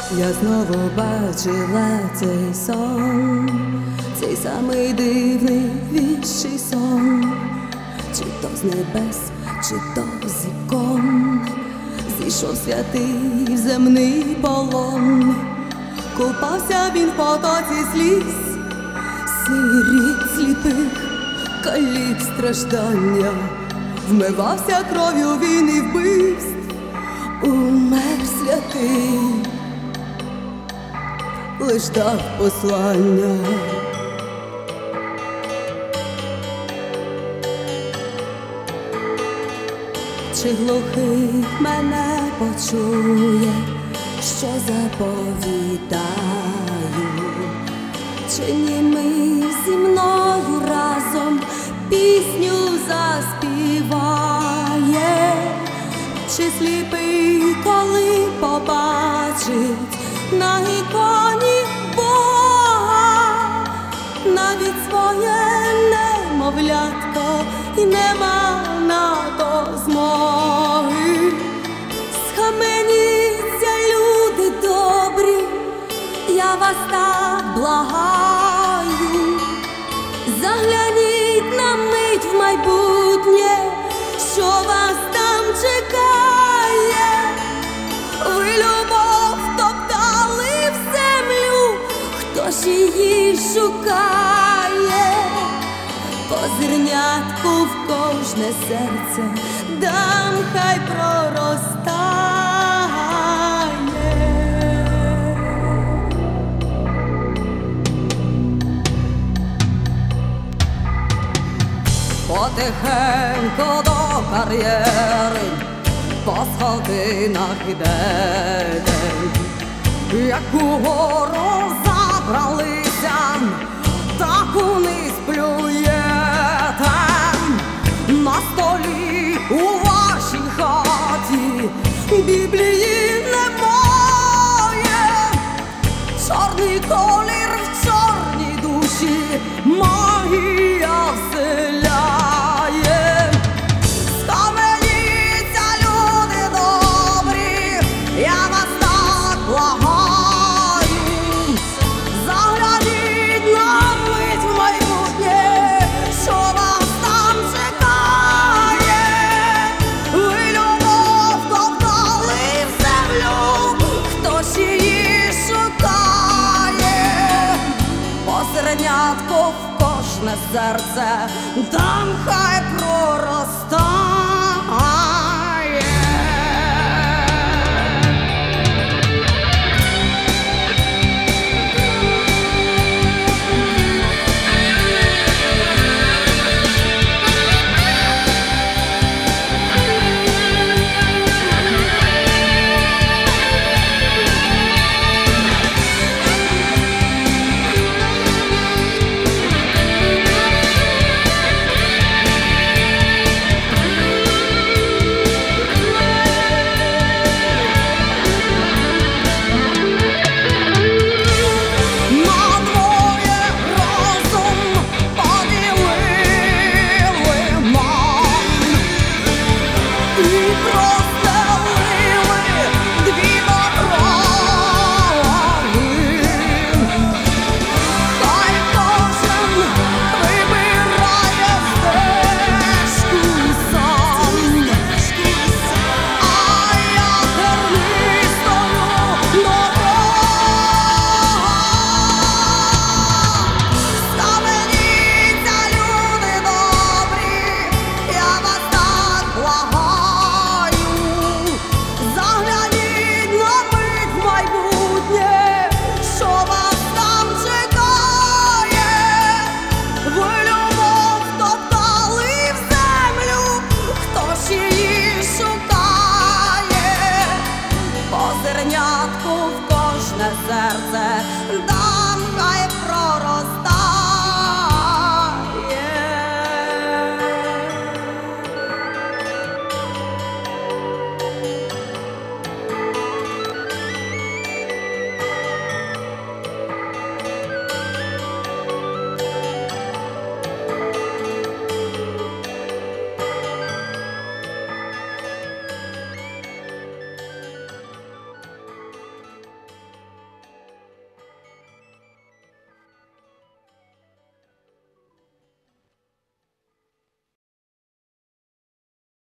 Я знову бачила цей сон, цей самий дивний віщий сон, чи то з небес, чи то з ікон, зійшов святий в земний полон, купався він в потоці сліз, сиріт сліпих, калік страждання, вмивався кров'ю він і вбивств, умер святий, лиш дав послання. Чи глухий мене почує, що заповідаю, чи німий зі мною разом пісню заспіває, чи сліпий, коли побачить на іконі Бога, навіть своє немовлятко, і нема на то змоги. Схаменіться, люди добрі, я вас так благаю, загляніть на мить в майбутнє, що вас там чекає. Ви любов топтали в землю, хто ж її шукає? По зернятку в кожне серце дам, хай проростає. Потихеньку до кар'єри по сходинах ідете, як угору забралися, так униз плюєте. На столі у вашій хаті Біблії немає, чорний колір в чорній душі магія вселяє. Схаменіться, люди добрі, я вас так благаю, загляніть на мить в майбутнє, що вас там чекає. Ви любов топтали в землю, хто ж її шукає? По зернятку в кожне серце дам, хай проростає. Зернятку в кожне серце.